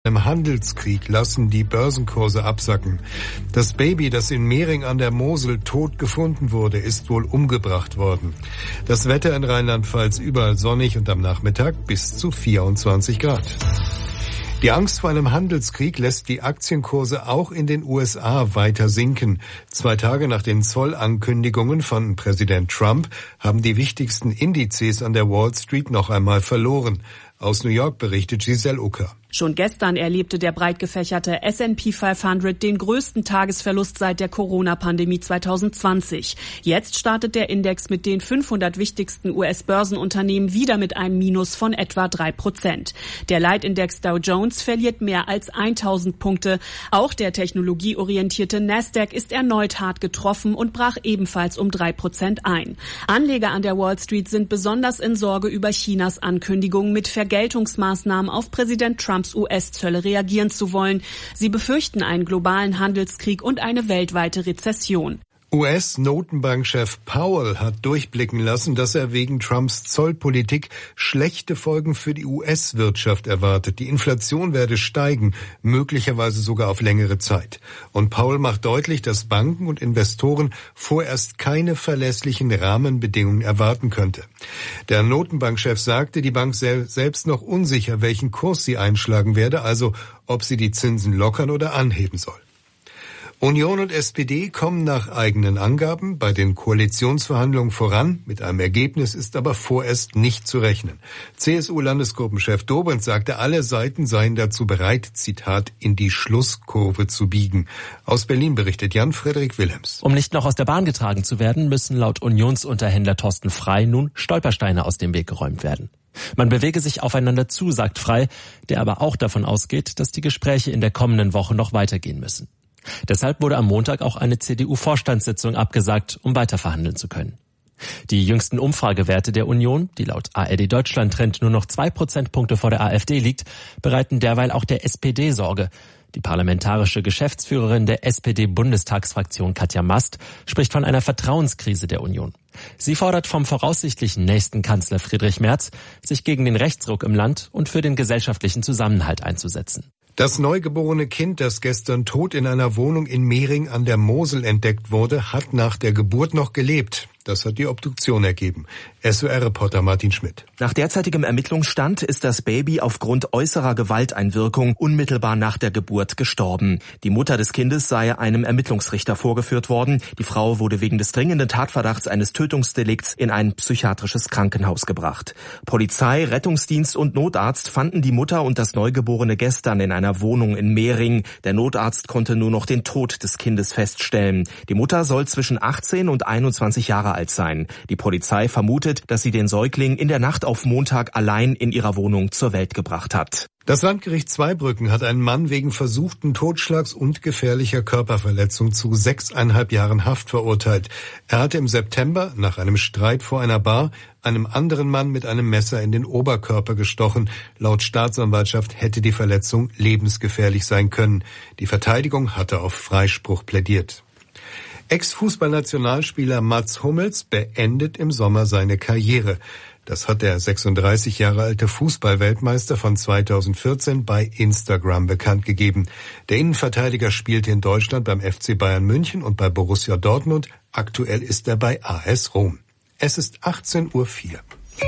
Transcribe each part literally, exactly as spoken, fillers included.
Im Handelskrieg lassen die Börsenkurse absacken. Das Baby, das in Mehring an der Mosel tot gefunden wurde, ist wohl umgebracht worden. Das Wetter in Rheinland-Pfalz überall sonnig und am Nachmittag bis zu vierundzwanzig Grad. Die Angst vor einem Handelskrieg lässt die Aktienkurse auch in den U S A weiter sinken. Zwei Tage nach den Zollankündigungen von Präsident Trump haben die wichtigsten Indizes an der Wall Street noch einmal verloren. Aus New York berichtet Giselle Ucker. Schon gestern erlebte der breit gefächerte S and P fünfhundert den größten Tagesverlust seit der Corona-Pandemie zwanzig zwanzig. Jetzt startet der Index mit den fünfhundert wichtigsten U S-Börsenunternehmen wieder mit einem Minus von etwa drei Prozent. Der Leitindex Dow Jones verliert mehr als tausend Punkte. Auch der technologieorientierte Nasdaq ist erneut hart getroffen und brach ebenfalls um drei Prozent ein. Anleger an der Wall Street sind besonders in Sorge über Chinas Ankündigung, mit Vergeltungsmaßnahmen auf Präsident Trump U S-Zölle reagieren zu wollen. Sie befürchten einen globalen Handelskrieg und eine weltweite Rezession. U S-Notenbankchef Powell hat durchblicken lassen, dass er wegen Trumps Zollpolitik schlechte Folgen für die U S-Wirtschaft erwartet. Die Inflation werde steigen, möglicherweise sogar auf längere Zeit. Und Powell macht deutlich, dass Banken und Investoren vorerst keine verlässlichen Rahmenbedingungen erwarten könnte. Der Notenbankchef sagte, die Bank sei selbst noch unsicher, welchen Kurs sie einschlagen werde, also ob sie die Zinsen lockern oder anheben soll. Union und S P D kommen nach eigenen Angaben bei den Koalitionsverhandlungen voran. Mit einem Ergebnis ist aber vorerst nicht zu rechnen. C S U-Landesgruppenchef Dobrindt sagte, alle Seiten seien dazu bereit, Zitat, in die Schlusskurve zu biegen. Aus Berlin berichtet Jan-Frederik Wilhelms. Um nicht noch aus der Bahn getragen zu werden, müssen laut Unionsunterhändler Thorsten Frey nun Stolpersteine aus dem Weg geräumt werden. Man bewege sich aufeinander zu, sagt Frey, der aber auch davon ausgeht, dass die Gespräche in der kommenden Woche noch weitergehen müssen. Deshalb wurde am Montag auch eine C D U-Vorstandssitzung abgesagt, um weiter verhandeln zu können. Die jüngsten Umfragewerte der Union, die laut A R D Deutschland Trend nur noch zwei Prozentpunkte vor der AfD liegt, bereiten derweil auch der S P D Sorge. Die parlamentarische Geschäftsführerin der S P D-Bundestagsfraktion Katja Mast spricht von einer Vertrauenskrise der Union. Sie fordert vom voraussichtlichen nächsten Kanzler Friedrich Merz, sich gegen den Rechtsruck im Land und für den gesellschaftlichen Zusammenhalt einzusetzen. Das neugeborene Kind, das gestern tot in einer Wohnung in Mehring an der Mosel entdeckt wurde, hat nach der Geburt noch gelebt. Das hat die Obduktion ergeben. S O R-Reporter Martin Schmidt. Nach derzeitigem Ermittlungsstand ist das Baby aufgrund äußerer Gewalteinwirkung unmittelbar nach der Geburt gestorben. Die Mutter des Kindes sei einem Ermittlungsrichter vorgeführt worden. Die Frau wurde wegen des dringenden Tatverdachts eines Tötungsdelikts in ein psychiatrisches Krankenhaus gebracht. Polizei, Rettungsdienst und Notarzt fanden die Mutter und das Neugeborene gestern in einer Wohnung in Mehring. Der Notarzt konnte nur noch den Tod des Kindes feststellen. Die Mutter soll zwischen achtzehn und einundzwanzig Jahre alt sein. Die Polizei vermutet, dass sie den Säugling in der Nacht auf Montag allein in ihrer Wohnung zur Welt gebracht hat. Das Landgericht Zweibrücken hat einen Mann wegen versuchten Totschlags und gefährlicher Körperverletzung zu sechseinhalb Jahren Haft verurteilt. Er hatte im September nach einem Streit vor einer Bar einem anderen Mann mit einem Messer in den Oberkörper gestochen. Laut Staatsanwaltschaft hätte die Verletzung lebensgefährlich sein können. Die Verteidigung hatte auf Freispruch plädiert. Ex-Fußballnationalspieler Mats Hummels beendet im Sommer seine Karriere. Das hat der sechsunddreißig Jahre alte Fußballweltmeister von zweitausendvierzehn bei Instagram bekannt gegeben. Der Innenverteidiger spielte in Deutschland beim F C Bayern München und bei Borussia Dortmund. Aktuell ist er bei A S Rom. Es ist achtzehn Uhr vier.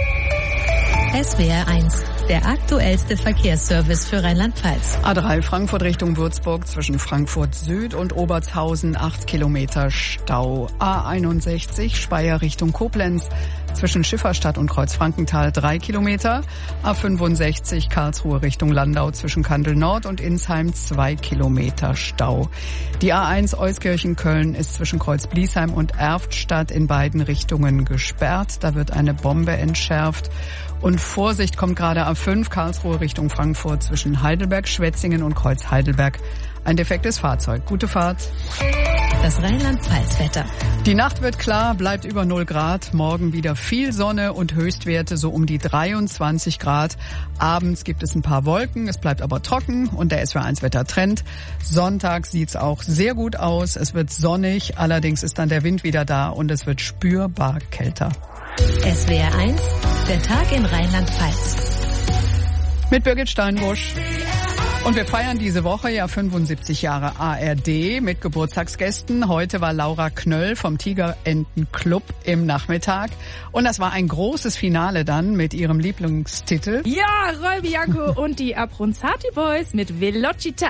S W R eins, der aktuellste Verkehrsservice für Rheinland-Pfalz. A drei Frankfurt Richtung Würzburg zwischen Frankfurt Süd und Obertshausen acht Kilometer Stau. A einundsechzig Speyer Richtung Koblenz zwischen Schifferstadt und Kreuzfrankenthal drei Kilometer. A fünfundsechzig Karlsruhe Richtung Landau zwischen Kandel Nord und Insheim zwei Kilometer Stau. Die A eins Euskirchen-Köln ist zwischen Kreuz-Bliesheim und Erftstadt in beiden Richtungen gesperrt. Da wird eine Bombe entschärft. Und Vorsicht, kommt gerade A fünf Karlsruhe Richtung Frankfurt zwischen Heidelberg, Schwetzingen und Kreuz Heidelberg. Ein defektes Fahrzeug. Gute Fahrt. Das Rheinland-Pfalz-Wetter. Die Nacht wird klar, bleibt über null Grad. Morgen wieder viel Sonne und Höchstwerte so um die dreiundzwanzig Grad. Abends gibt es ein paar Wolken, es bleibt aber trocken und der S W R eins Wettertrend. Sonntag sieht's auch sehr gut aus. Es wird sonnig, allerdings ist dann der Wind wieder da und es wird spürbar kälter. S W R eins, der Tag in Rheinland-Pfalz. Mit Birgit Steinbusch. Und wir feiern diese Woche ja fünfundsiebzig Jahre A R D mit Geburtstagsgästen. Heute war Laura Knöll vom Tigerenten-Club im Nachmittag. Und das war ein großes Finale dann mit ihrem Lieblingstitel. Ja, Roy Bianco und die Abronzati Boys mit Velocita.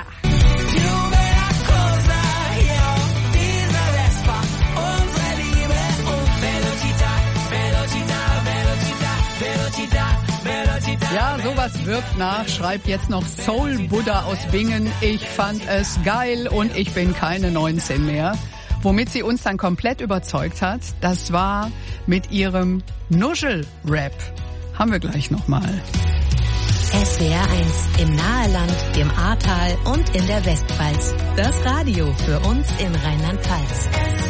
Ja, sowas wirkt nach, schreibt jetzt noch Soul Buddha aus Bingen. Ich fand es geil und ich bin keine neunzehn mehr. Womit sie uns dann komplett überzeugt hat, das war mit ihrem Nuschel-Rap. Haben wir gleich nochmal. S W R eins im Naheland, im Ahrtal und in der Westpfalz. Das Radio für uns in Rheinland-Pfalz.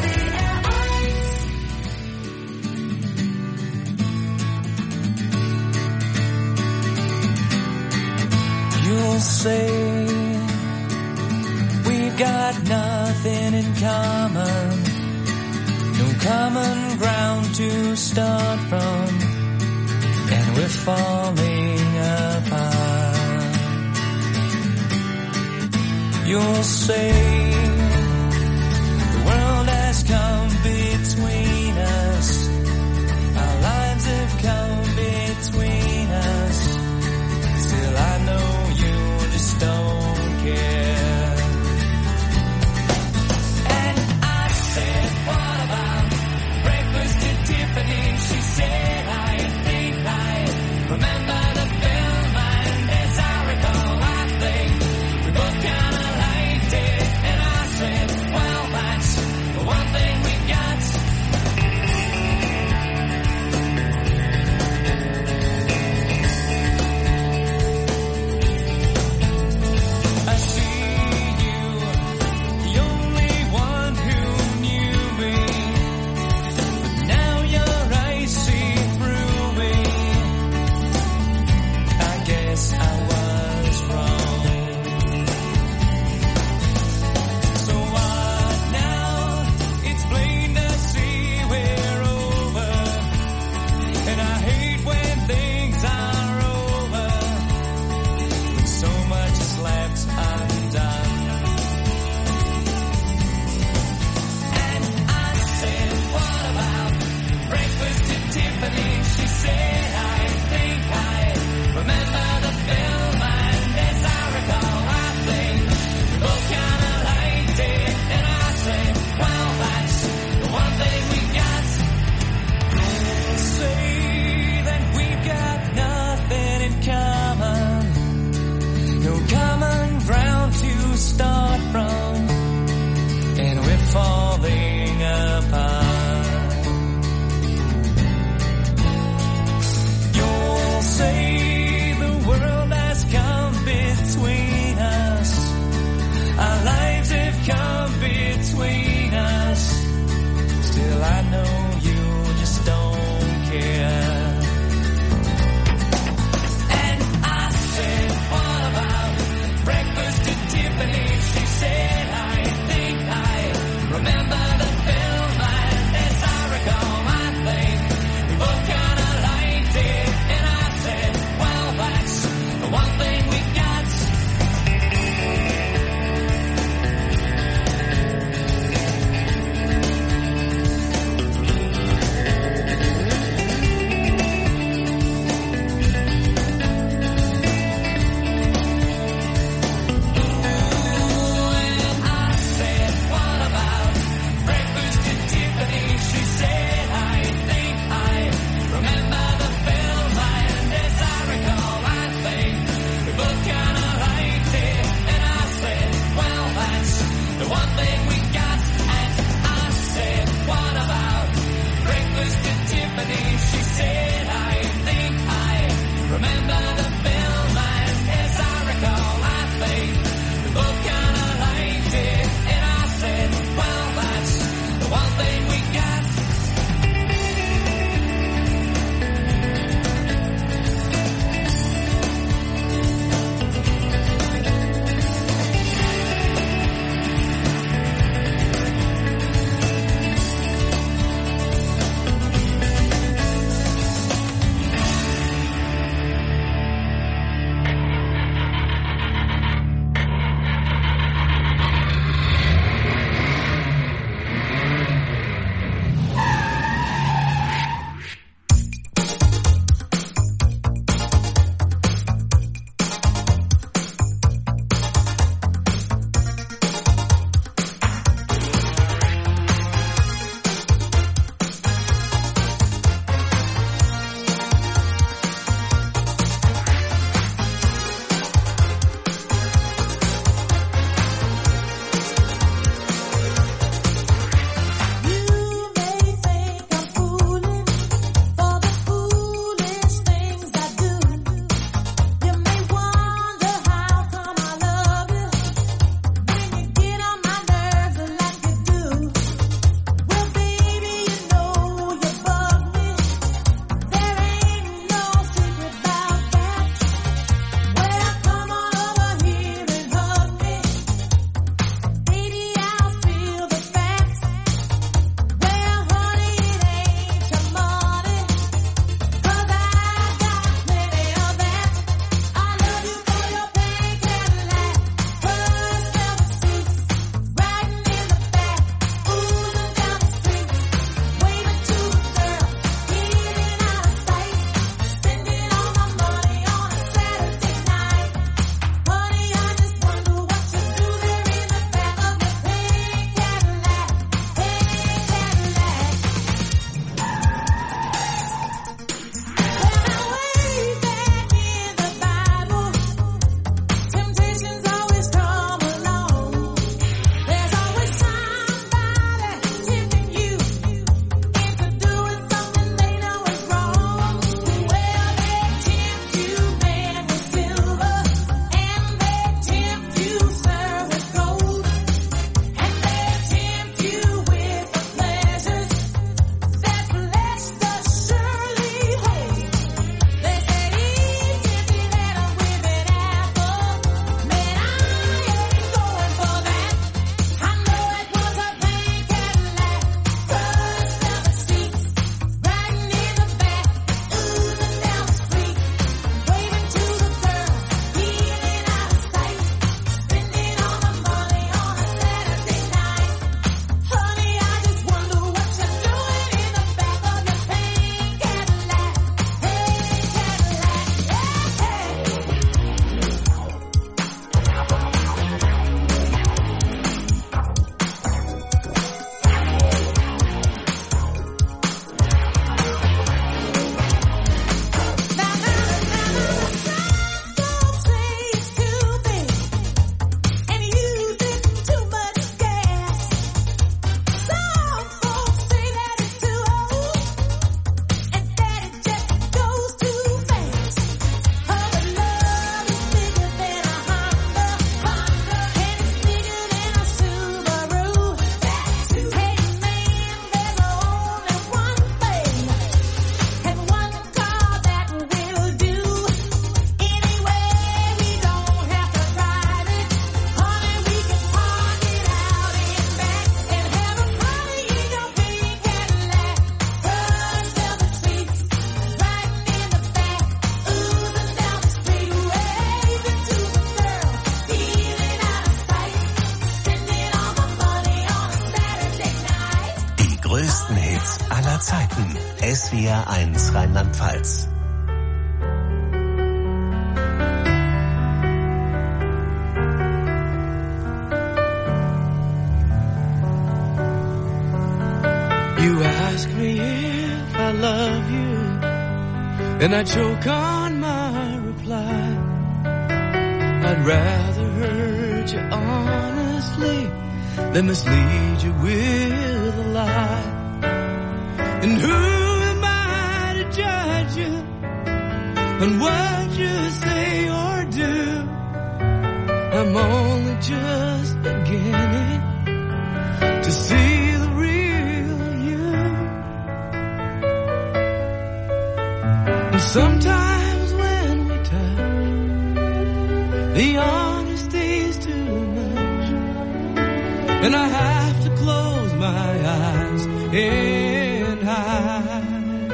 You'll say we've got nothing in common, no common ground to start from, and we're falling apart. You'll say the world has come between us, our lives have come between us, still I know don't care. And I said, what about breakfast at Tiffany? She said, I think I remember the film, and as I recall, I think we both kinda liked it. And I said, well, that's the one thing we größten Hits aller Zeiten. S W R eins Rheinland-Pfalz. You ask me if I love you, and I choke on my reply. I'd rather hurt you honestly than mislead you with a lie. And who am I to judge you on what you say or do? I'm only just beginning to see the real you. And sometimes when we touch, the honesty's too much, and I have to close my eyes and hide.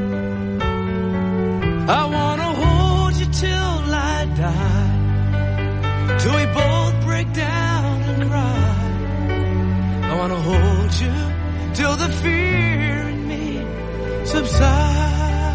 I wanna hold you till I die, till we both break down and cry. I wanna hold you till the fear in me subsides.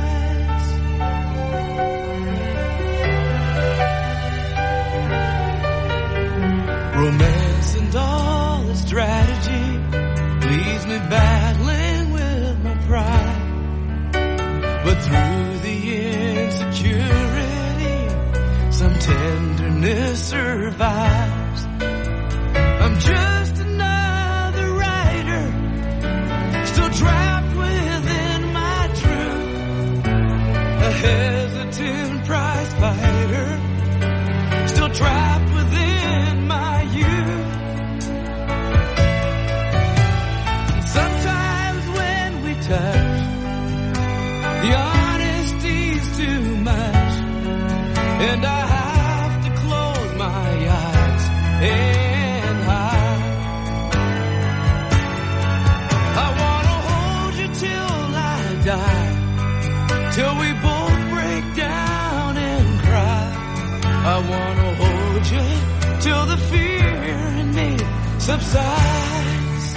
Romance and all its strategy leaves me battling with my pride. But through the insecurity, some tenderness survives. I'm just another writer, still trapped within my truth. A hesitant prize fighter, still trapped within my youth. Sometimes when we touch, the honesty's too much, and I have to close my eyes and hide. I wanna hold you till I die, till we both break down and cry. I wanna hold you till the fear in me subsides.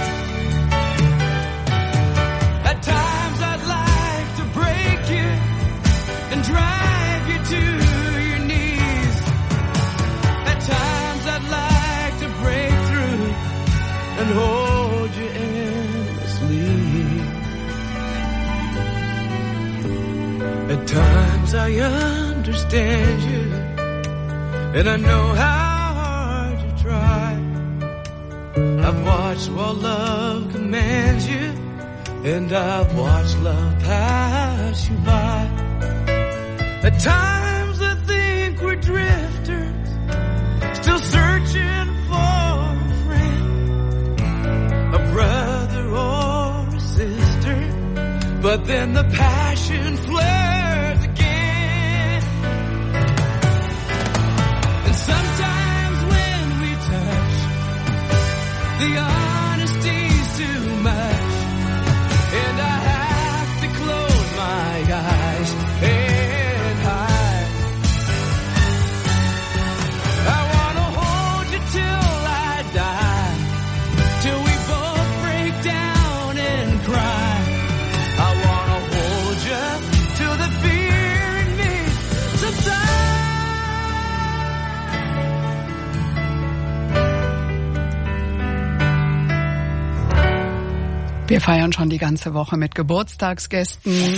At times I'd like to break you and drag you to your knees. At times I'd like to break through and hold you endlessly. At times I understand you, and I know how hard you try. I've watched while love commands you, and I've watched love pass you by. At times I think we're drifters, still searching for a friend, a brother or a sister, but then the passion flares again. And sometimes when we touch, the honesty's too much, and I have to close my eyes and hide. I wanna hold you till I die, till we both break down and cry. I wanna hold you till the fear in me subsides. Wir feiern schon die ganze Woche mit Geburtstagsgästen.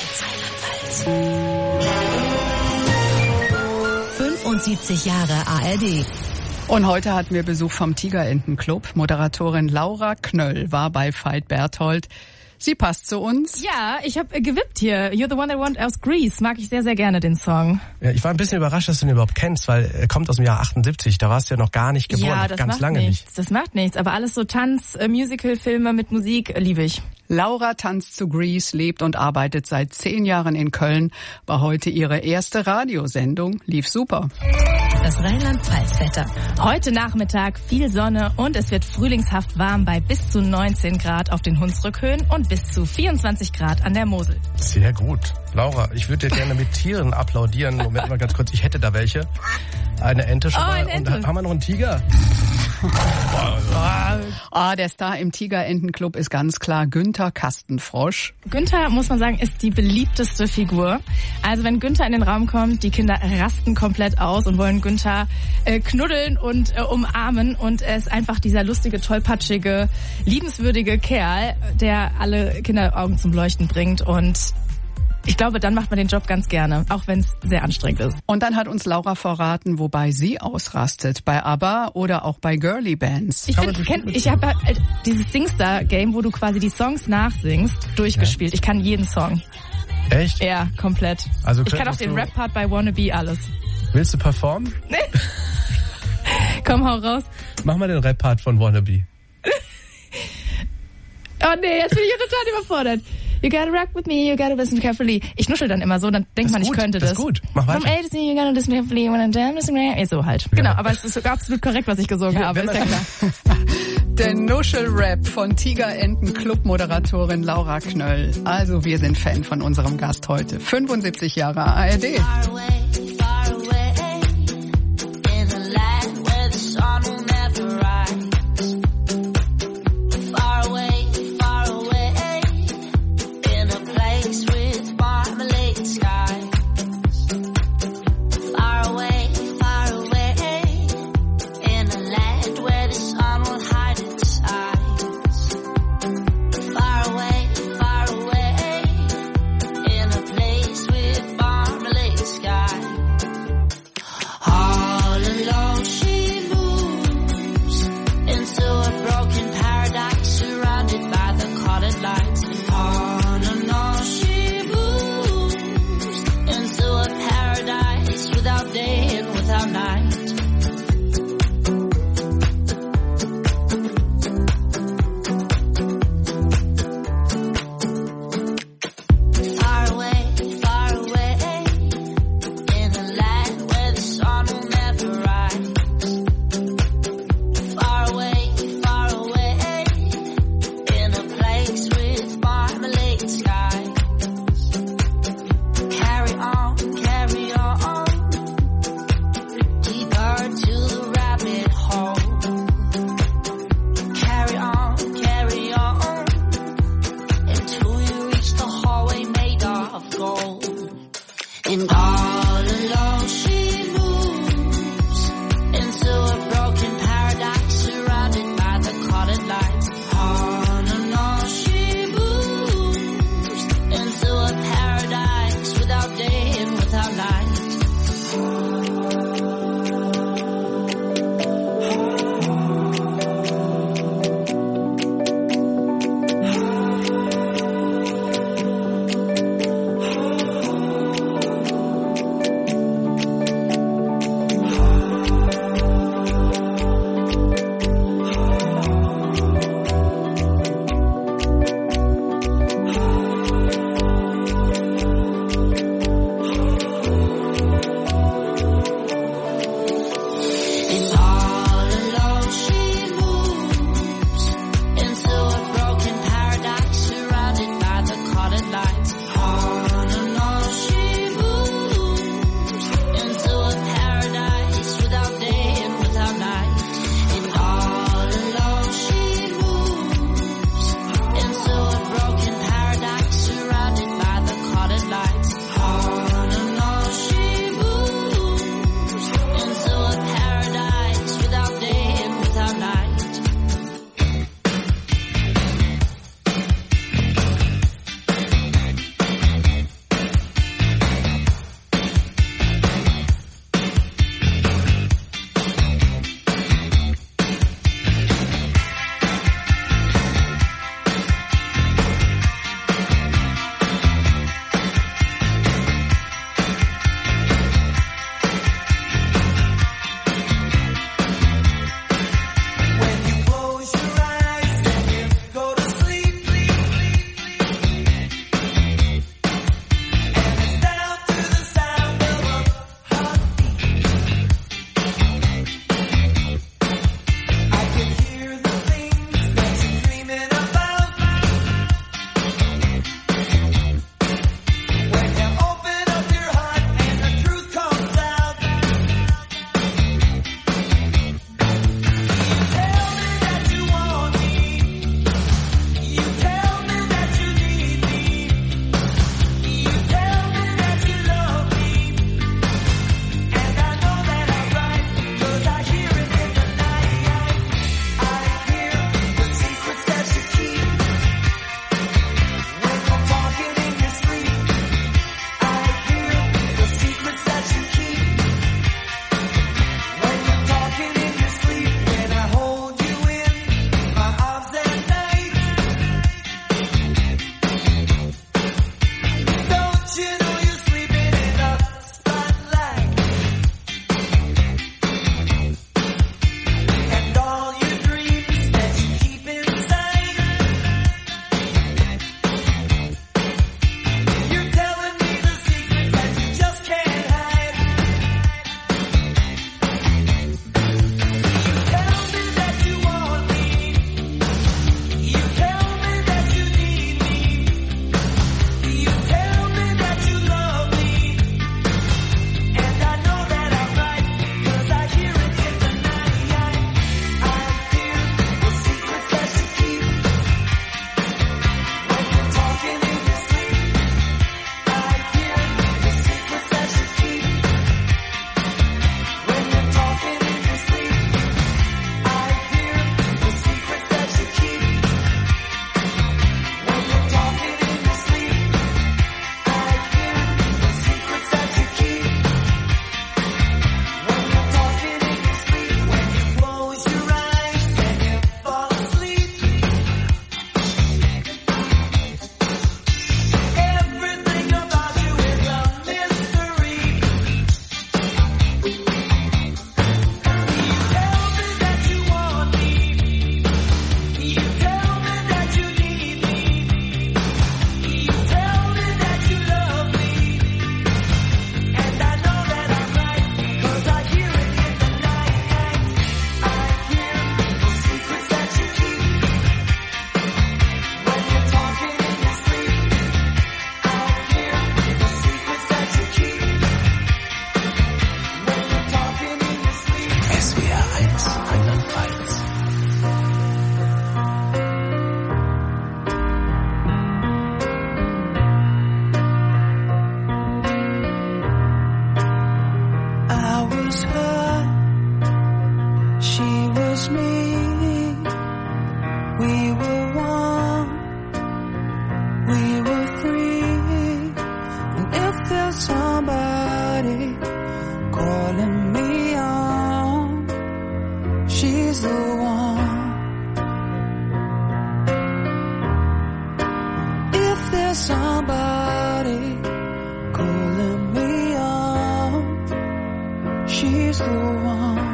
fünfundsiebzig Jahre A R D. Und heute hatten wir Besuch vom Tigerentenclub. Moderatorin Laura Knöll war bei Veit Berthold. Sie passt zu uns. Ja, ich habe gewippt hier. You're the one I want aus Grease. Mag ich sehr, sehr gerne, den Song. Ja, ich war ein bisschen überrascht, dass du ihn überhaupt kennst, weil er kommt aus dem Jahr achtundsiebzig. Da warst du ja noch gar nicht geboren. Ja, das ganz macht lange nichts. nicht. Das macht nichts. Aber alles so Tanz, äh, Musical, Filme mit Musik äh, liebe ich. Laura tanzt zu Grease, lebt und arbeitet seit zehn Jahren in Köln. War heute ihre erste Radiosendung. Lief super. Das Rheinland-Pfalz-Wetter. Heute Nachmittag viel Sonne und es wird frühlingshaft warm bei bis zu neunzehn Grad auf den Hunsrückhöhen und bis zu vierundzwanzig Grad an der Mosel. Sehr gut. Laura, ich würde dir gerne mit Tieren applaudieren. Moment mal ganz kurz, ich hätte da welche. Eine Ente schon Oh, mal. eine Ente. Und haben wir noch einen Tiger? Ah, der Star im Tigerentenclub ist ganz klar Günther Kastenfrosch. Günther, muss man sagen, ist die beliebteste Figur. Also wenn Günther in den Raum kommt, die Kinder rasten komplett aus und wollen Günther äh, knuddeln und äh, umarmen. Und er ist einfach dieser lustige, tollpatschige, liebenswürdige Kerl, der alle Kinderaugen zum Leuchten bringt. Und ich glaube, dann macht man den Job ganz gerne, auch wenn es sehr anstrengend ist. Und dann hat uns Laura verraten, wobei sie ausrastet. Bei ABBA oder auch bei Girly Bands. Ich, find, ich, kenn, ich habe halt dieses Singstar-Game, wo du quasi die Songs nachsingst, durchgespielt. Ich kann jeden Song. Echt? Ja, komplett. Also ich kann auch den Rap-Part bei Wannabe, alles. Willst du performen? Nee. Komm, hau raus. Mach mal den Rap-Part von Wannabe. Oh nee, jetzt bin ich total überfordert. You gotta rock with me, you gotta listen carefully. Ich nuschel dann immer so, dann denkt man, ich könnte das. Das ist gut, mach weiter. From A to Z, you gotta listen carefully, when I'm done, listen carefully. So halt. Genau, aber es ist absolut korrekt, was ich gesungen Ja, habe, ist ja klar. Der Nuschel-Rap von Tigerenten-Club-Moderatorin Laura Knöll. Also wir sind Fan von unserem Gast heute. fünfundsiebzig Jahre A R D. Sky. was me. We were one. We were free. And if there's somebody calling me on, she's the one. If there's somebody calling me on, she's the one.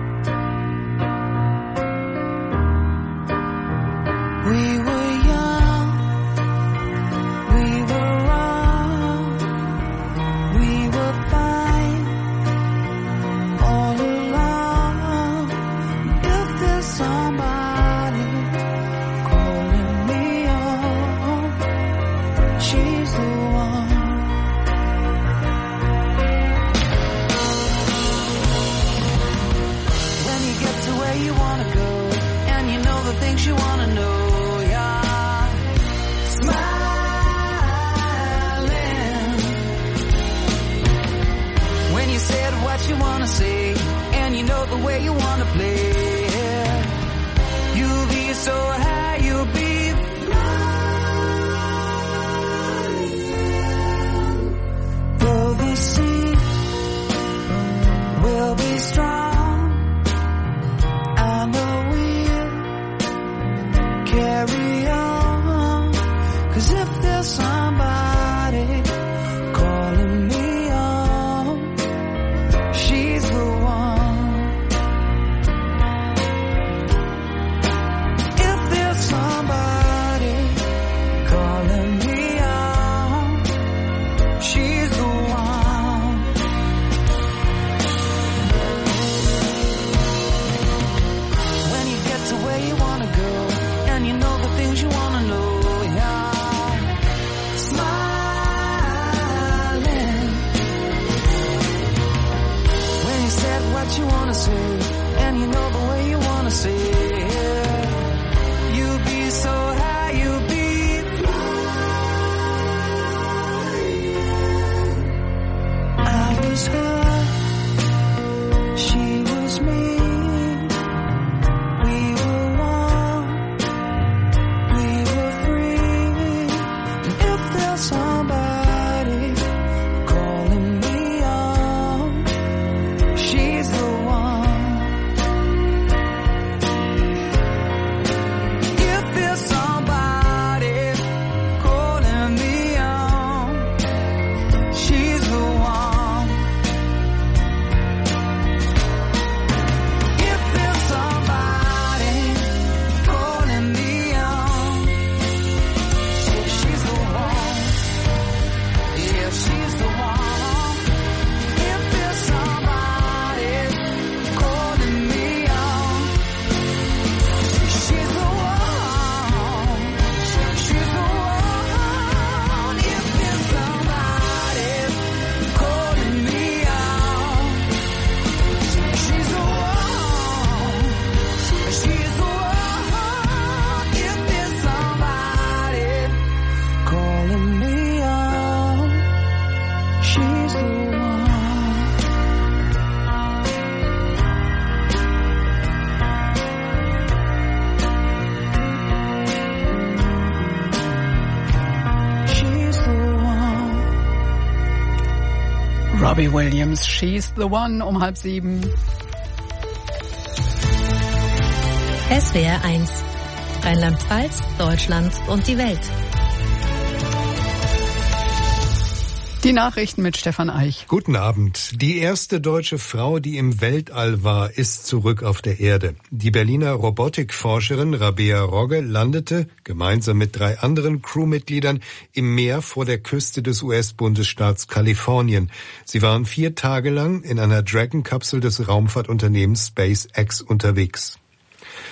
We were young, we were wrong, we were fine all along. If there's somebody calling me on, she's the one. When you get to where you wanna go, and you know the things you wanna know, what you wanna say, and you know the way you wanna play. You'll be so high, you'll be flying. Though the sea will be strong, I know we'll carry on. 'Cause if there's somebody calling me on, she's the one. If there's somebody calling me on, she's the one. When you get to where you wanna go, and you know the things you wanna know, yeah. Smiling. When you said what you wanna say, and you know the way you wanna say it, you'll be so high, you'll be flying. I was her, she was me. We were one, we were free. And if there's somebody calling me on, she's the one. If there's somebody calling me on, she's the one. If there's somebody calling me on, she's the one. Yeah, she's the one. If there's somebody calling me on, she's the one. She's the one. If there's somebody calling me on, she's the one. She's the one. If there's somebody calling me on, she's the one. She's the one. Robbie Williams, She's the One, um halb sieben. S W R eins. Rheinland-Pfalz, Deutschland und die Welt. Die Nachrichten mit Stefan Eich. Guten Abend. Die erste deutsche Frau, die im Weltall war, ist zurück auf der Erde. Die Berliner Robotikforscherin Rabea Rogge landete, gemeinsam mit drei anderen Crewmitgliedern, im Meer vor der Küste des U S-Bundesstaats Kalifornien. Sie waren vier Tage lang in einer Dragon-Kapsel des Raumfahrtunternehmens SpaceX unterwegs.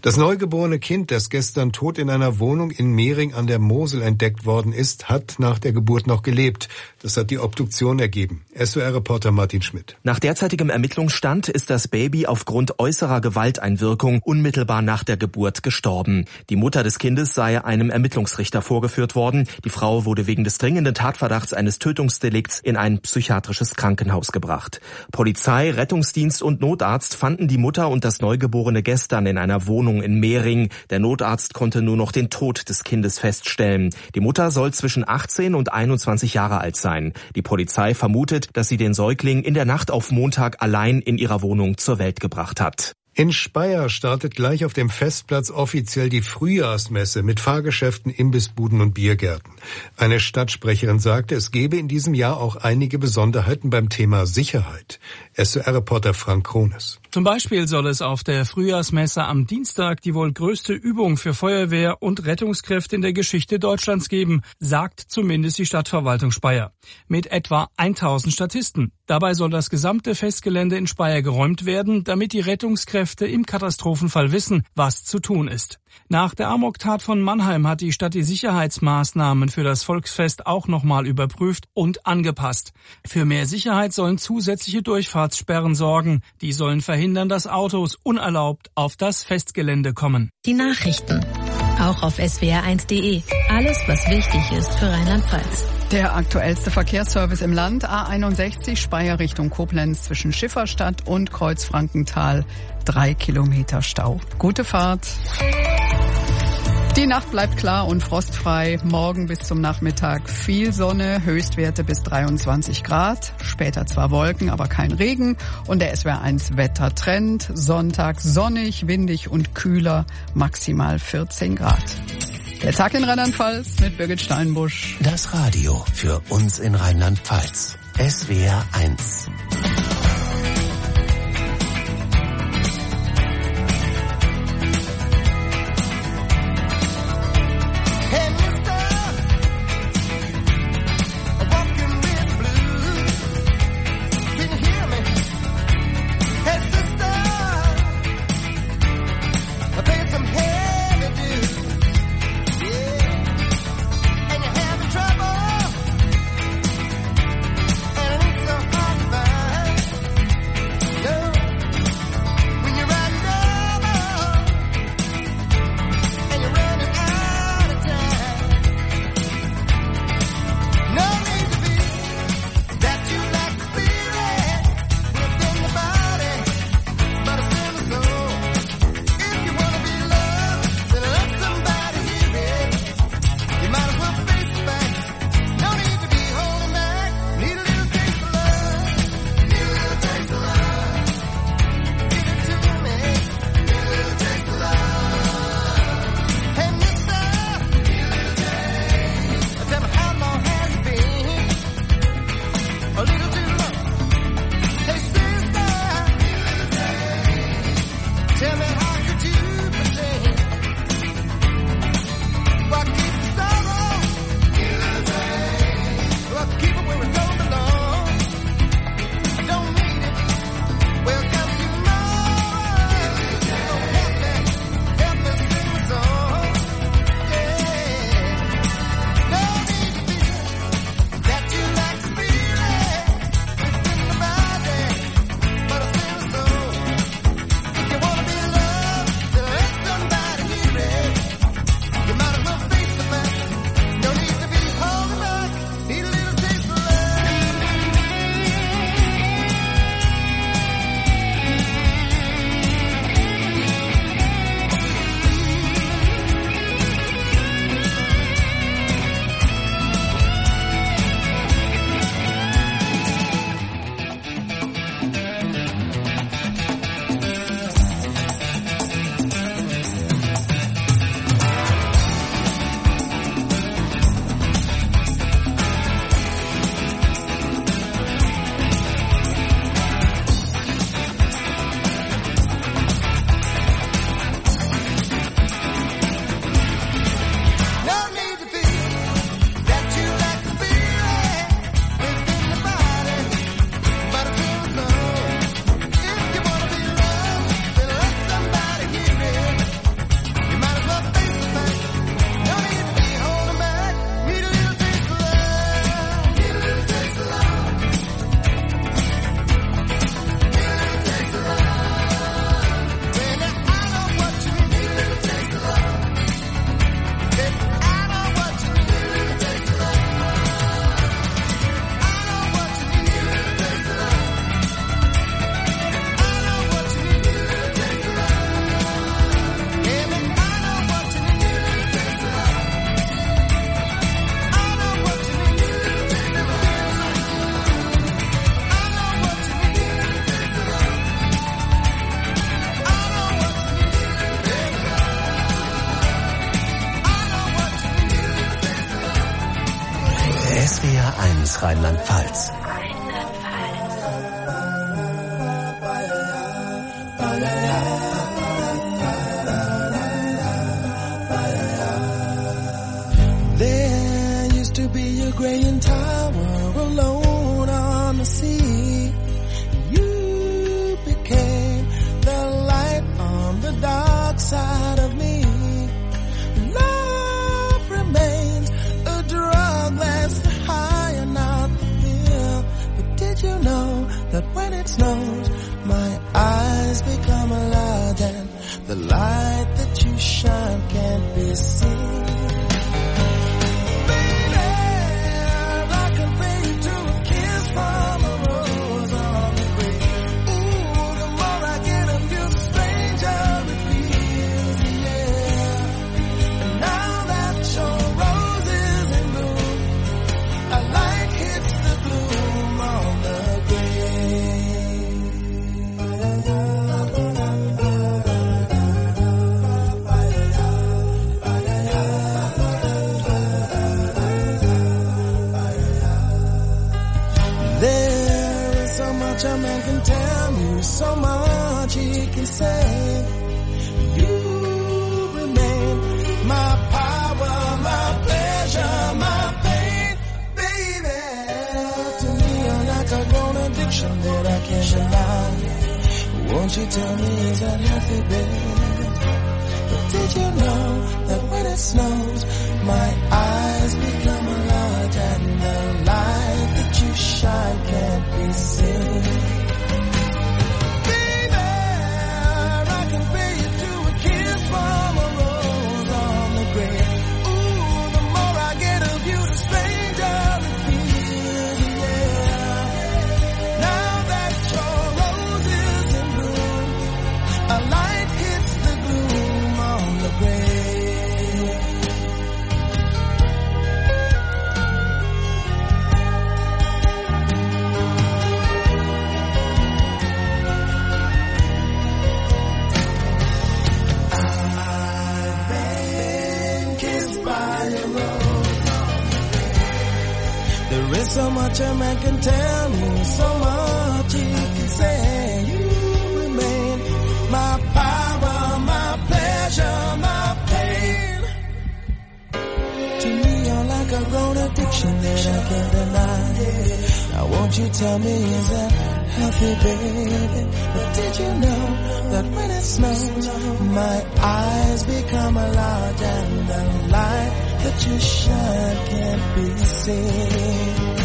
Das neugeborene Kind, das gestern tot in einer Wohnung in Mehring an der Mosel entdeckt worden ist, hat nach der Geburt noch gelebt. Das hat die Obduktion ergeben. S W R-Reporter Martin Schmidt. Nach derzeitigem Ermittlungsstand ist das Baby aufgrund äußerer Gewalteinwirkung unmittelbar nach der Geburt gestorben. Die Mutter des Kindes sei einem Ermittlungsrichter vorgeführt worden. Die Frau wurde wegen des dringenden Tatverdachts eines Tötungsdelikts in ein psychiatrisches Krankenhaus gebracht. Polizei, Rettungsdienst und Notarzt fanden die Mutter und das Neugeborene gestern in einer Wohnung in Mehring. Der Notarzt konnte nur noch den Tod des Kindes feststellen. Die Mutter soll zwischen achtzehn und einundzwanzig Jahre alt sein. Die Polizei vermutet, dass sie den Säugling in der Nacht auf Montag allein in ihrer Wohnung zur Welt gebracht hat. In Speyer startet gleich auf dem Festplatz offiziell die Frühjahrsmesse mit Fahrgeschäften, Imbissbuden und Biergärten. Eine Stadtsprecherin sagte, es gebe in diesem Jahr auch einige Besonderheiten beim Thema Sicherheit. S W R-Reporter Frank Krones. Zum Beispiel soll es auf der Frühjahrsmesse am Dienstag die wohl größte Übung für Feuerwehr und Rettungskräfte in der Geschichte Deutschlands geben, sagt zumindest die Stadtverwaltung Speyer. Mit etwa tausend Statisten. Dabei soll das gesamte Festgelände in Speyer geräumt werden, damit die Rettungskräfte im Katastrophenfall wissen, was zu tun ist. Nach der Amoktat von Mannheim hat die Stadt die Sicherheitsmaßnahmen für das Volksfest auch nochmal überprüft und angepasst. Für mehr Sicherheit sollen zusätzliche Durchfahrtssperren sorgen. Die sollen verhindern, dass Autos unerlaubt auf das Festgelände kommen. Die Nachrichten. Auch auf S W R eins punkt de. Alles, was wichtig ist für Rheinland-Pfalz. Der aktuellste Verkehrsservice im Land, A einundsechzig, Speyer Richtung Koblenz zwischen Schifferstadt und Kreuzfrankenthal. Drei Kilometer Stau. Gute Fahrt. Die Nacht bleibt klar und frostfrei. Morgen bis zum Nachmittag viel Sonne, Höchstwerte bis dreiundzwanzig Grad. Später zwar Wolken, aber kein Regen. Und der S W R eins Wettertrend. Sonntag sonnig, windig und kühler, maximal vierzehn Grad. Der Tag in Rheinland-Pfalz mit Birgit Steinbusch. Das Radio für uns in Rheinland-Pfalz. S W R eins. Trouble, and it ain't so hard to find. S W R eins Rheinland-Pfalz. There used to be a graying tower alone on the sea. You became the light on the dark side of me. Love remains a drug that's the high and not the pill. But did you know that when it snows, my eyes become a light and the light that you shine can't be seen? A man can tell me so much he can say. You remain my power, my pleasure, my pain, baby. To me you're like a grown addiction that I can't deny. Won't you tell me is that healthy, baby? But did you know that when it snows, my eyes become a light and the light that you shine can't be seen? So much a man can tell me, so much he can say. You remain my power, my pleasure, my pain. To me you're like a grown addiction that I can't deny. Now won't you tell me is that healthy, baby? But did you know that when it snows, my eyes become a light and the light that you shine can't be seen?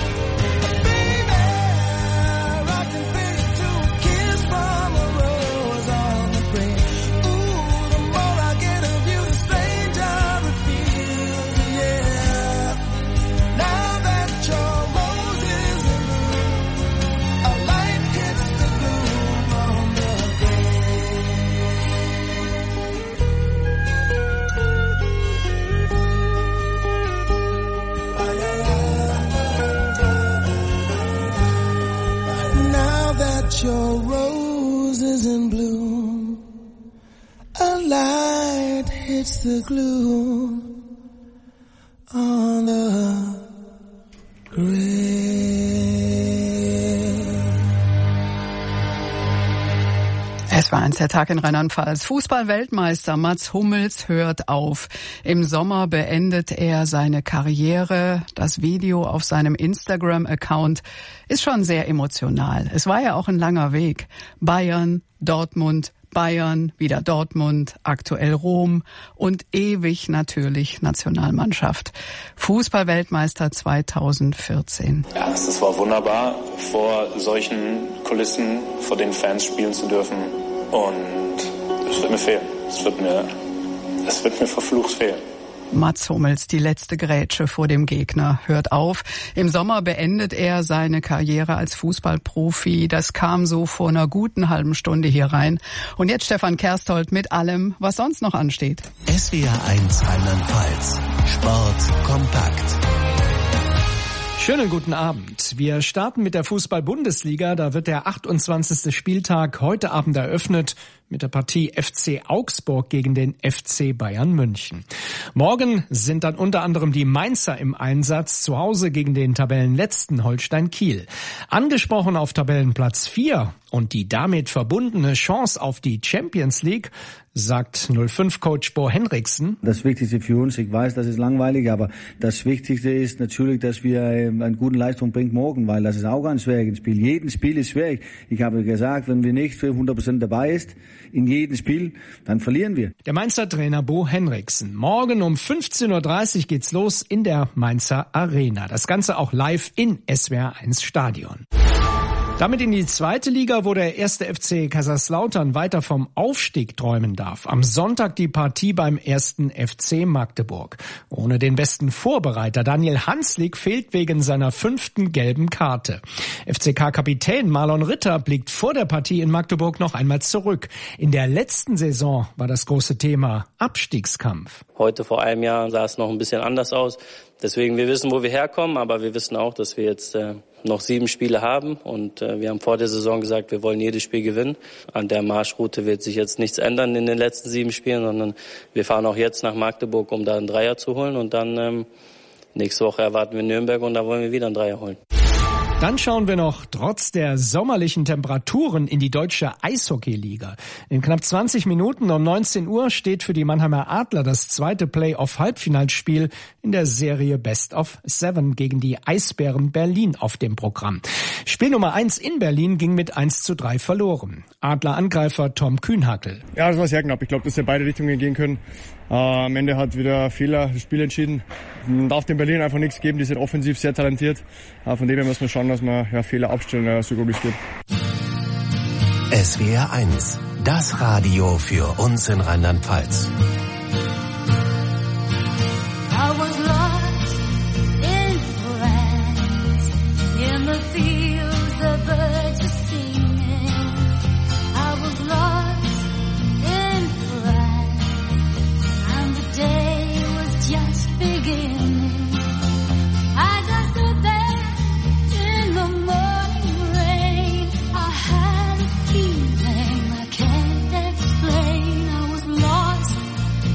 Your rose is in bloom, a light hits the gloom on the grave. Es war eins der Tag in Rheinland-Pfalz. Fußball-Weltmeister Mats Hummels hört auf. Im Sommer beendet er seine Karriere. Das Video auf seinem Instagram-Account ist schon sehr emotional. Es war ja auch ein langer Weg. Bayern, Dortmund, Bayern, wieder Dortmund, aktuell Rom und ewig natürlich Nationalmannschaft. Fußball-Weltmeister zweitausendvierzehn. Ja, es war wunderbar, vor solchen Kulissen, vor den Fans spielen zu dürfen. Und es wird mir fehlen. Es wird mir, es wird mir verflucht fehlen. Mats Hummels, die letzte Grätsche vor dem Gegner, hört auf. Im Sommer beendet er seine Karriere als Fußballprofi. Das kam so vor einer guten halben Stunde hier rein. Und jetzt Stefan Kersthold mit allem, was sonst noch ansteht. S W R eins Rheinland-Pfalz. Sport kompakt. Schönen guten Abend. Wir starten mit der Fußball-Bundesliga. Da wird der achtundzwanzigste Spieltag heute Abend eröffnet mit der Partie F C Augsburg gegen den F C Bayern München. Morgen sind dann unter anderem die Mainzer im Einsatz, zu Hause gegen den Tabellenletzten Holstein Kiel. Angesprochen auf Tabellenplatz vier und die damit verbundene Chance auf die Champions League, sagt null fünf Coach Bo Henriksen. Das Wichtigste für uns, ich weiß, das ist langweilig, aber das Wichtigste ist natürlich, dass wir eine gute Leistung bringen morgen, weil das ist auch ein schwieriges Spiel. Jedes Spiel ist schwierig. Ich habe gesagt, wenn wir nicht für hundert Prozent dabei ist, in jedem Spiel, dann verlieren wir. Der Mainzer Trainer Bo Henriksen. Morgen um fünfzehn Uhr dreißig geht's los in der Mainzer Arena. Das Ganze auch live in S W R eins Stadion. Damit in die zweite Liga, wo der erste F C Kaiserslautern weiter vom Aufstieg träumen darf. Am Sonntag die Partie beim ersten F C Magdeburg. Ohne den besten Vorbereiter Daniel Hanslik fehlt wegen seiner fünften gelben Karte. F C K-Kapitän Marlon Ritter blickt vor der Partie in Magdeburg noch einmal zurück. In der letzten Saison war das große Thema Abstiegskampf. Heute vor einem Jahr sah es noch ein bisschen anders aus. Deswegen, wir wissen, wo wir herkommen, aber wir wissen auch, dass wir jetzt äh, noch sieben Spiele haben und äh, wir haben vor der Saison gesagt, wir wollen jedes Spiel gewinnen. An der Marschroute wird sich jetzt nichts ändern in den letzten sieben Spielen, sondern wir fahren auch jetzt nach Magdeburg, um da einen Dreier zu holen und dann ähm, nächste Woche erwarten wir Nürnberg und da wollen wir wieder einen Dreier holen. Dann schauen wir noch trotz der sommerlichen Temperaturen in die deutsche Eishockeyliga. In knapp zwanzig Minuten um neunzehn Uhr steht für die Mannheimer Adler das zweite Play-off-Halbfinalspiel in der Serie Best of Seven gegen die Eisbären Berlin auf dem Programm. Spiel Nummer eins in Berlin ging mit eins zu drei verloren. Adler-Angreifer Tom Kühnhackel. Ja, das war sehr knapp. Ich glaube, dass wir beide Richtungen gehen können. Äh, am Ende hat wieder Fehler das Spiel entschieden. Man darf den Berlin einfach nichts geben, die sind offensiv sehr talentiert. Äh, von dem her muss man schauen, dass man ja, Fehler abstellen, äh, so gut wie es geht. S W R eins, das Radio für uns in Rheinland-Pfalz. I was lost in France, in the fields the birds were singing. I was lost in France, and the day was just beginning. I just stood there in the morning rain. I had a feeling I can't explain. I was lost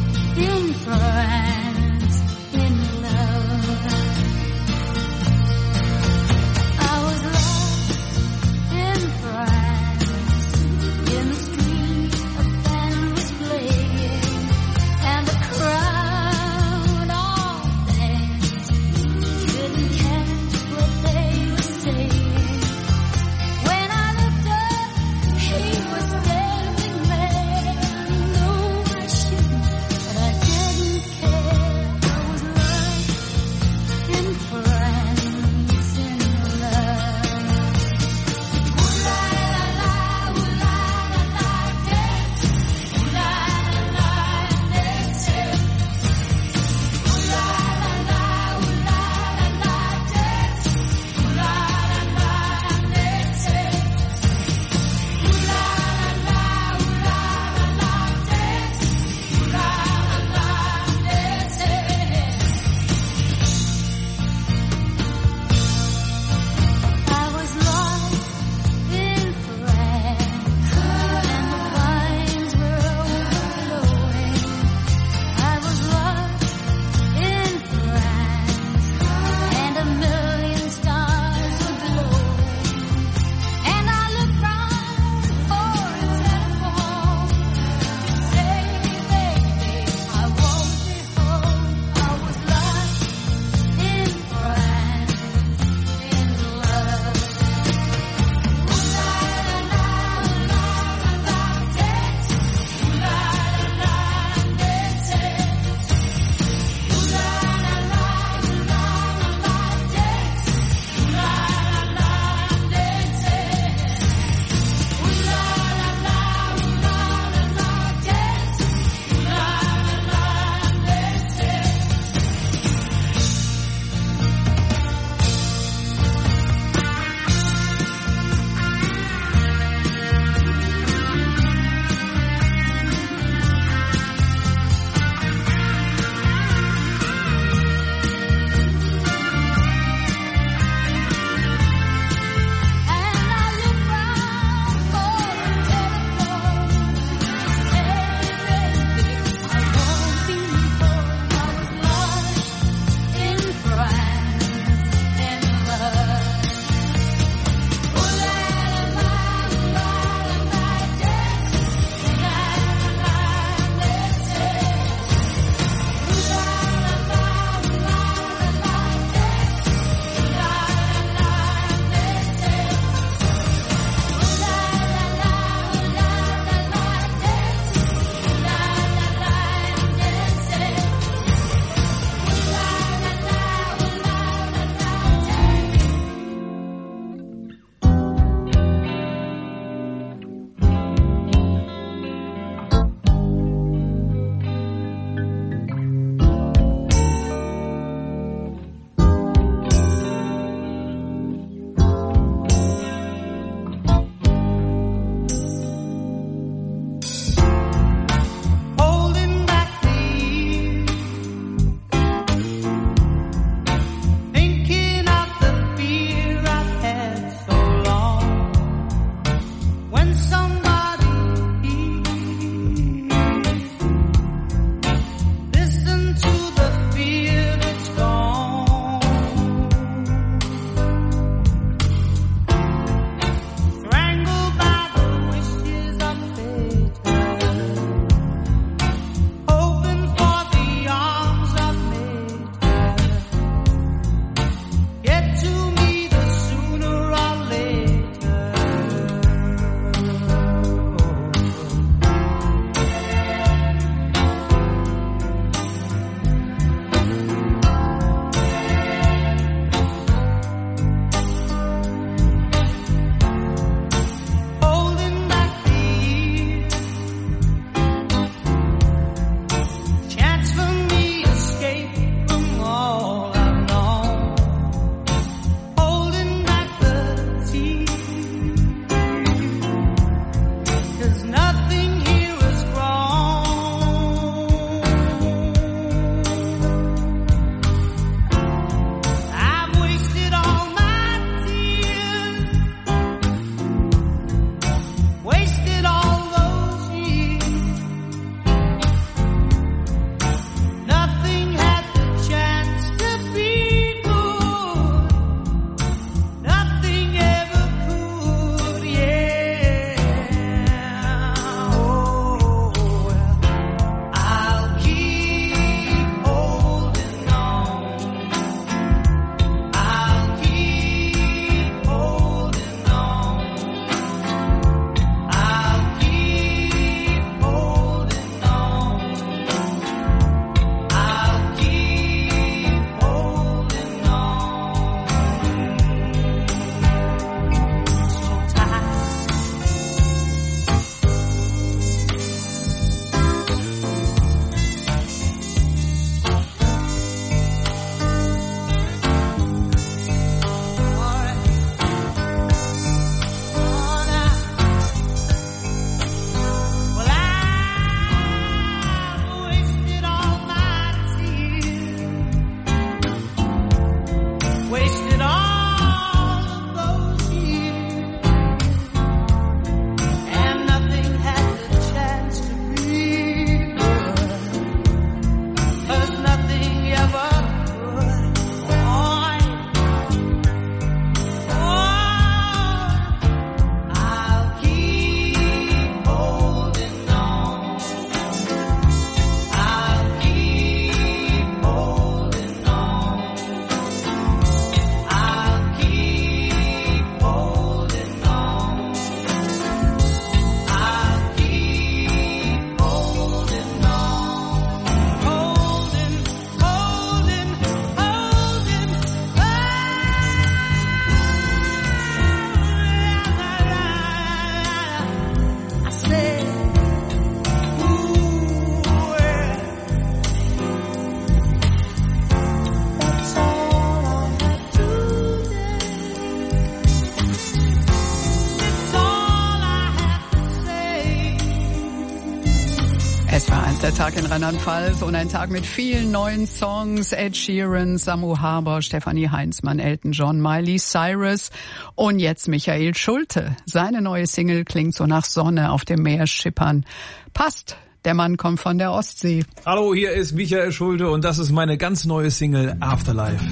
eins, der Tag in Rheinland-Pfalz und ein Tag mit vielen neuen Songs. Ed Sheeran, Samu Haber, Stefanie Heinzmann, Elton John, Miley Cyrus und jetzt Michael Schulte. Seine neue Single klingt so nach Sonne auf dem Meer schippern. Passt. Der Mann kommt von der Ostsee. Hallo, hier ist Michael Schulte und das ist meine ganz neue Single Afterlife.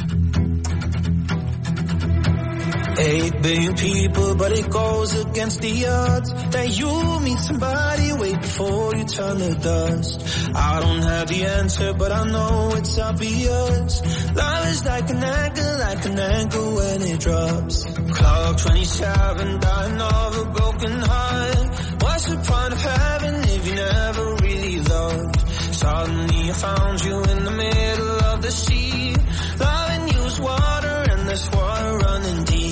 Eight billion people, but it goes against the odds that you meet somebody way before you turn to dust. I don't have the answer, but I know it's obvious. Love is like an anchor, like an anchor when it drops. Clock twenty-seven, dying of a broken heart. What's the point of heaven if you never really loved? Suddenly I found you in the middle of the sea. Loving you is water and there's water running deep.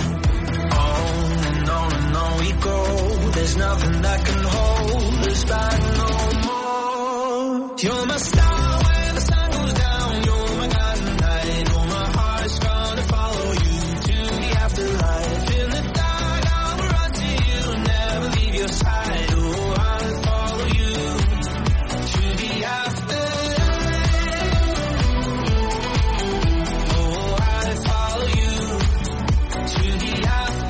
There's nothing that can hold us back no more. You're my star when the sun goes down. You're my guiding light. Oh, my heart's gonna follow you to the afterlife. In the dark, I'll run to you, never leave your side. Oh, I'll follow you to the afterlife. Oh, I'll follow you to the afterlife.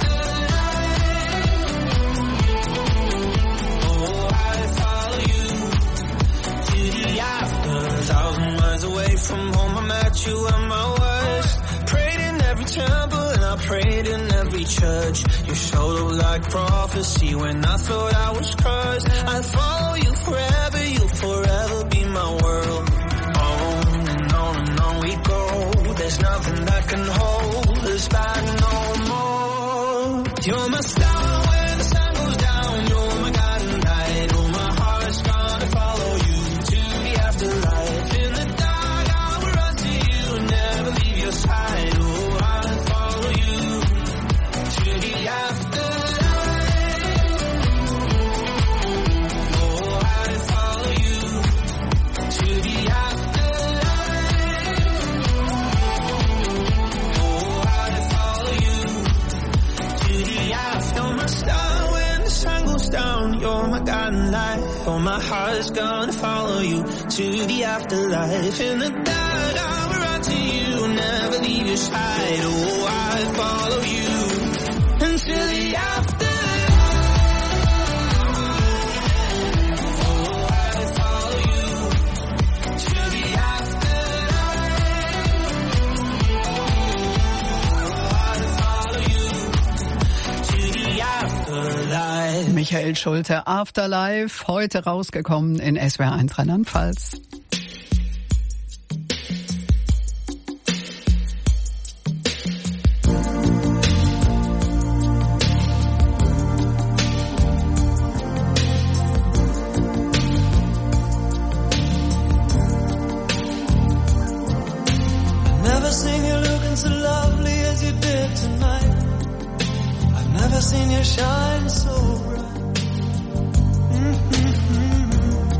From home I met you at my worst. Prayed in every temple and I prayed in every church. You showed up like prophecy when I thought I was cursed. I'll follow you forever, you'll forever be my world. On and on and on we go. There's nothing that can hold us back no more. You're my star when the sun goes down. You're my guiding light. Oh, my heart's gonna follow you to the afterlife. In the side, oh, I'll follow you to the afterlife. Oh, I'll follow you to the afterlife. Oh, I'll follow you to the afterlife. You're my star when the sun goes down. You're my guiding light. Oh, my heart's gonna follow you to the afterlife. In the dark, I'll run to you, never leave your side. Oh, I'll follow you until the afterlife. Oh, I'll follow you to the afterlife. Oh, I'll follow you to the afterlife. Michael Schulte, Afterlife, heute rausgekommen in S W R eins Rheinland-Pfalz. Never seen you looking so lovely as you did tonight. I've never seen you shine so bright. Mm-hmm.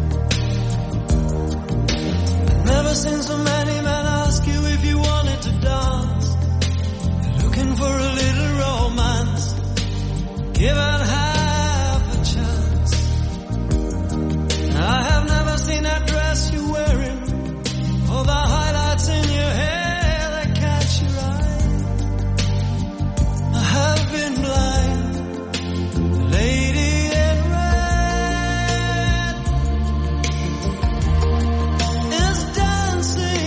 I've never seen so many men ask you if you wanted to dance. They're looking for a little romance, given half a chance. I have never seen that dress you're wearing, or the highlights in your hair. I've been blind, the lady in red is dancing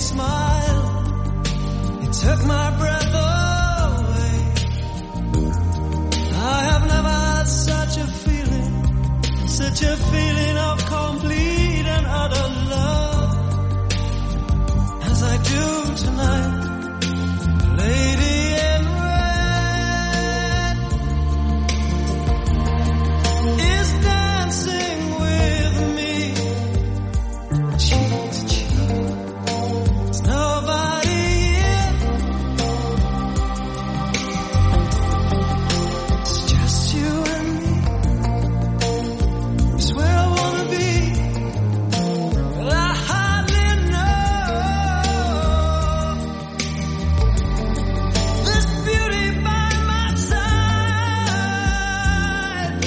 smile. You took my breath away. I have never had such a feeling, such a feeling of complete and utter love as I do tonight. Lady in red is dancing with me, cheek to cheek. There's nobody here, it's just you and me. It's where I wanna be, but I hardly know this beauty by my side.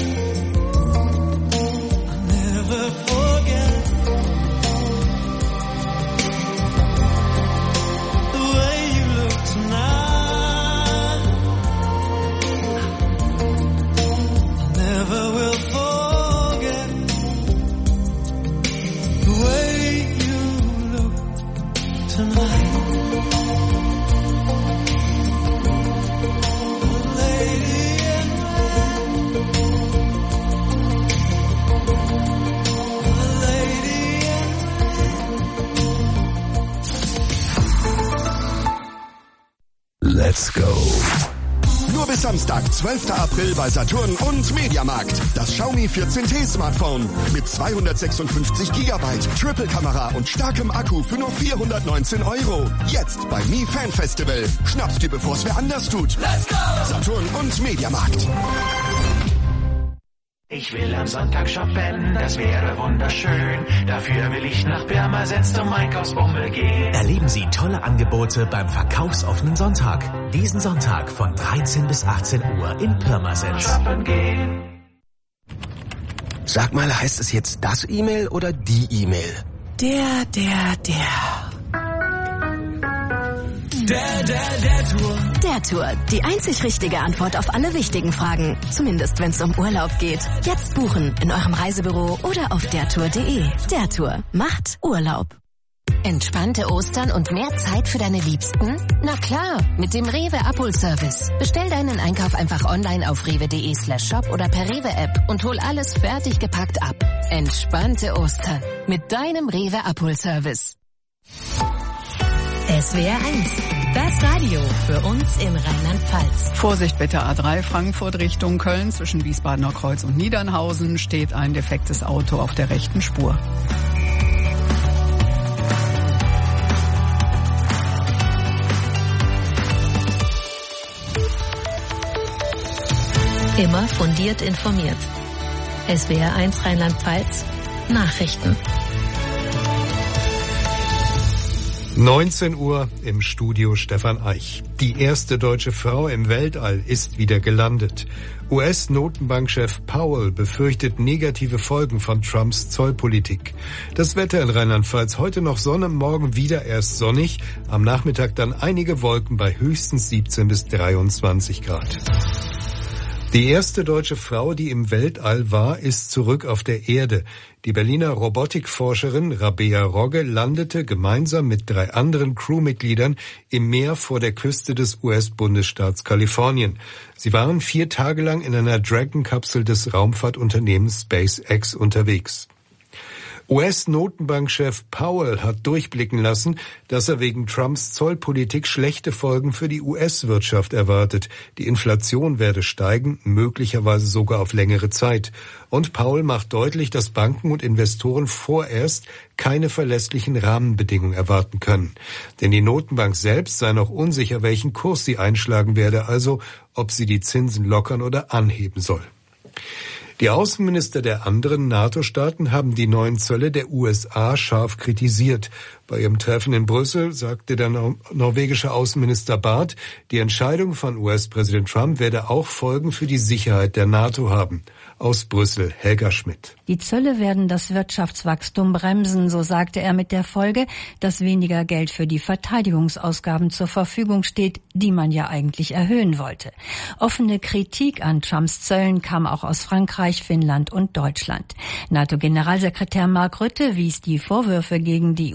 I'll never forget the way you look tonight. I never will forget the way you look tonight. Lady in red, lady in Let's go. Nur bis Samstag, zwölfter April bei Saturn und Mediamarkt. Das Xiaomi vierzehn T Smartphone mit zweihundertsechsundfünfzig Gigabyte, Triple-Kamera und starkem Akku für nur vierhundertneunzehn Euro. Jetzt bei Mi Fan Festival. Schnapp's dir, bevor's wer anders tut. Let's go! Saturn und Mediamarkt. Ich will am Sonntag shoppen, das wäre wunderschön. Dafür will ich nach Pirmasens zum Einkaufsbummel gehen. Erleben Sie tolle Angebote beim verkaufsoffenen Sonntag. Diesen Sonntag von dreizehn bis achtzehn Uhr in Pirmasens. Shoppen gehen. Sag mal, heißt es jetzt das E-Mail oder die E-Mail? Der, der, der. Der, der, der Tour. Der Tour, die einzig richtige Antwort auf alle wichtigen Fragen. Zumindest wenn es um Urlaub geht. Jetzt buchen in eurem Reisebüro oder auf dertour punkt de. Der Tour macht Urlaub. Entspannte Ostern und mehr Zeit für deine Liebsten? Na klar, mit dem Rewe Abholservice. Bestell deinen Einkauf einfach online auf rewe punkt de slash shop oder per Rewe App und hol alles fertig gepackt ab. Entspannte Ostern mit deinem Rewe Abholservice. S W R eins, das Radio für uns in Rheinland-Pfalz. Vorsicht bitte, A drei Frankfurt Richtung Köln. Zwischen Wiesbadener Kreuz und Niedernhausen steht ein defektes Auto auf der rechten Spur. Immer fundiert informiert. S W R eins Rheinland-Pfalz, Nachrichten. neunzehn Uhr im Studio Stefan Eich. Die erste deutsche Frau im Weltall ist wieder gelandet. U S-Notenbankchef Powell befürchtet negative Folgen von Trumps Zollpolitik. Das Wetter in Rheinland-Pfalz heute noch Sonne, morgen wieder erst sonnig, am Nachmittag dann einige Wolken bei höchstens siebzehn bis dreiundzwanzig Grad. Die erste deutsche Frau, die im Weltall war, ist zurück auf der Erde. Die Berliner Robotikforscherin Rabea Rogge landete gemeinsam mit drei anderen Crewmitgliedern im Meer vor der Küste des U S-Bundesstaats Kalifornien. Sie waren vier Tage lang in einer Dragon-Kapsel des Raumfahrtunternehmens SpaceX unterwegs. U S-Notenbankchef Powell hat durchblicken lassen, dass er wegen Trumps Zollpolitik schlechte Folgen für die U S-Wirtschaft erwartet. Die Inflation werde steigen, möglicherweise sogar auf längere Zeit. Und Powell macht deutlich, dass Banken und Investoren vorerst keine verlässlichen Rahmenbedingungen erwarten können. Denn die Notenbank selbst sei noch unsicher, welchen Kurs sie einschlagen werde, also ob sie die Zinsen lockern oder anheben soll. Die Außenminister der anderen NATO-Staaten haben die neuen Zölle der U S A scharf kritisiert. Bei ihrem Treffen in Brüssel sagte der norwegische Außenminister Barth, die Entscheidung von U S-Präsident Trump werde auch Folgen für die Sicherheit der NATO haben. Aus Brüssel, Helga Schmidt. Die Zölle werden das Wirtschaftswachstum bremsen, so sagte er, mit der Folge, dass weniger Geld für die Verteidigungsausgaben zur Verfügung steht, die man ja eigentlich erhöhen wollte. Offene Kritik an Trumps Zöllen kam auch aus Frankreich, Finnland und Deutschland. NATO-Generalsekretär Mark Rutte wies die Vorwürfe gegen die U S A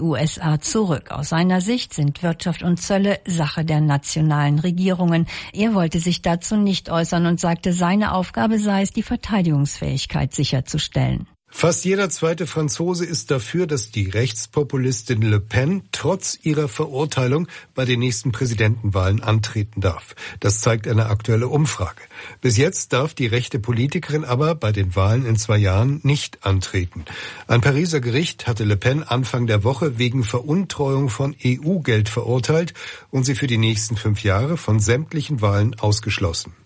A zurück. Aus seiner Sicht sind Wirtschaft und Zölle Sache der nationalen Regierungen. Er wollte sich dazu nicht äußern und sagte, seine Aufgabe sei es, die Verteidigungsfähigkeit sicherzustellen. Fast jeder zweite Franzose ist dafür, dass die Rechtspopulistin Le Pen trotz ihrer Verurteilung bei den nächsten Präsidentenwahlen antreten darf. Das zeigt eine aktuelle Umfrage. Bis jetzt darf die rechte Politikerin aber bei den Wahlen in zwei Jahren nicht antreten. Ein Pariser Gericht hatte Le Pen Anfang der Woche wegen Veruntreuung von E U-Geld verurteilt und sie für die nächsten fünf Jahre von sämtlichen Wahlen ausgeschlossen.